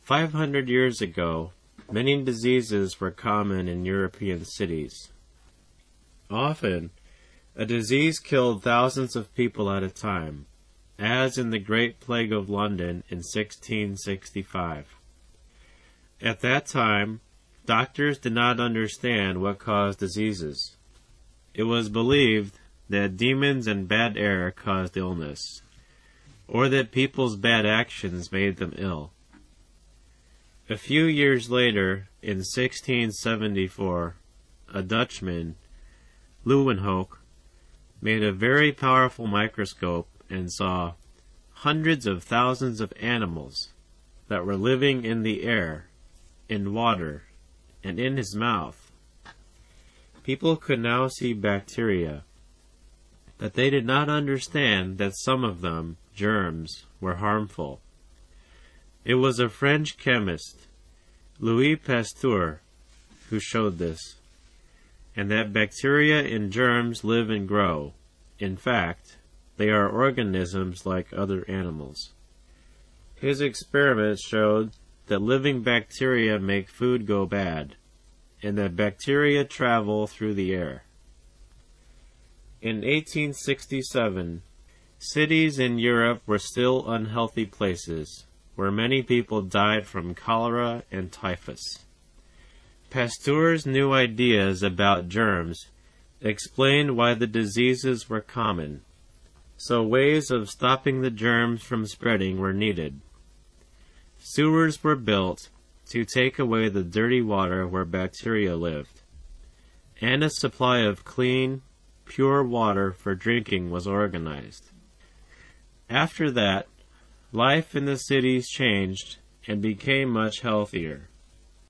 500 years ago, many diseases were common in European cities. Often, a disease killed thousands of people at a time, as in the Great Plague of London in 1665. At that time, doctors did not understand what caused diseases. It was believed that demons and bad air caused illness, or that people's bad actions made them ill. A few years later, in 1674, a Dutchman, Leeuwenhoek, made a very powerful microscope and saw hundreds of thousands of animals that were living in the air, in water, and in his mouth. People could now see bacteria, but they did not understand that some of them, germs, were harmful. It was a French chemist, Louis Pasteur, who showed this, and that bacteria and germs live and grow. In fact, they are organisms like other animals. His experiments showed that living bacteria make food go bad, and that bacteria travel through the air. In 1867, cities in Europe were still unhealthy places, where many people died from cholera and typhus. Pasteur's new ideas about germs explained why the diseases were common, so ways of stopping the germs from spreading were needed. Sewers were built to take away the dirty water where bacteria lived, and a supply of clean, pure water for drinking was organized. After that, life in the cities changed and became much healthier.